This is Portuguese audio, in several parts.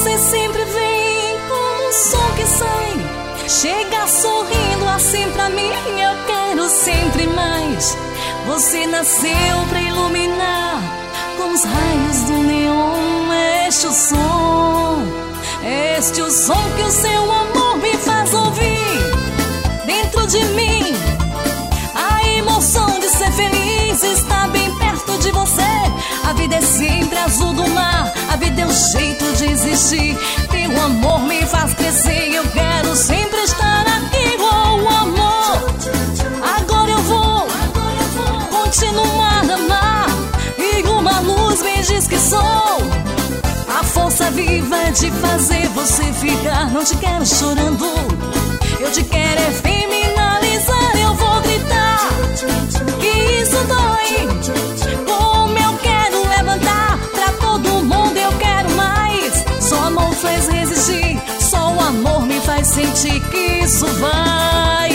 Você sempre vem como um som que sai, chega sorrindo assim pra mim, eu quero sempre mais. Você nasceu pra iluminar com os raios do neon. Este o som que o seu amor me faz ouvir dentro de mim. A emoção de ser feliz está bem perto de você. A vida é sempre azul do mar, a vida é um jeito de existir. Teu amor me faz crescer, eu quero sempre estar aqui. Oh, amor, agora eu vou continuar a amar. E uma luz me diz que sou a força viva de fazer você ficar. Não te quero chorando, eu te quero é feminalizar. Eu vou gritar que isso dói. Como eu quero levantar pra todo mundo, eu quero mais. Só amor faz resistir, só o amor me faz sentir que isso vai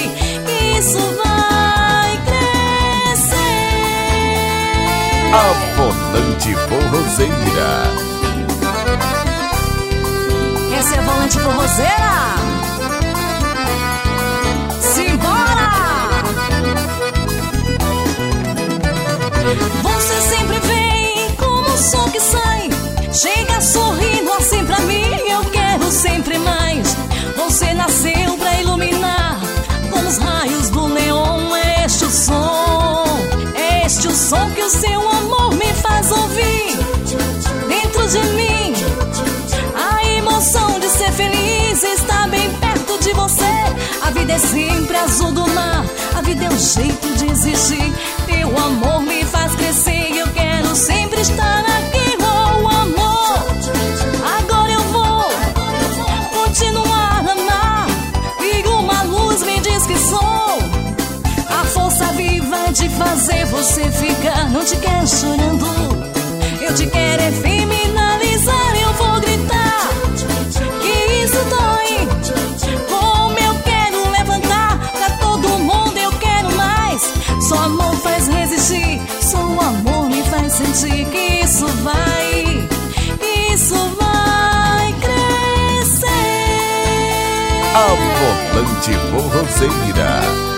crescer. A Volante Forrozeira. Essa é a Volante Forrozeira. Simbora! Você sempre vem como um som que sai, chega sorrindo assim pra mim, eu quero sempre mais. Você nasceu pra iluminar com os raios do neon. Este o som que o seu amor me faz ouvir dentro de mim. A emoção de ser feliz está bem perto de você. A vida é sempre azul do mar, a vida é um jeito de existir. Teu amor me faz crescer, eu quero sempre estar aqui. Oh, amor, agora eu vou continuar a amar. E uma luz me diz que sou a força viva de fazer você ficar. Não te quero chorando, eu te quero é feminalizar. Eu vou gritar que isso dói. Como eu quero levantar pra todo mundo, eu quero mais. Só amor faz resistir, só o amor me faz sentir que isso vai crescer. A Volante Forrozeira.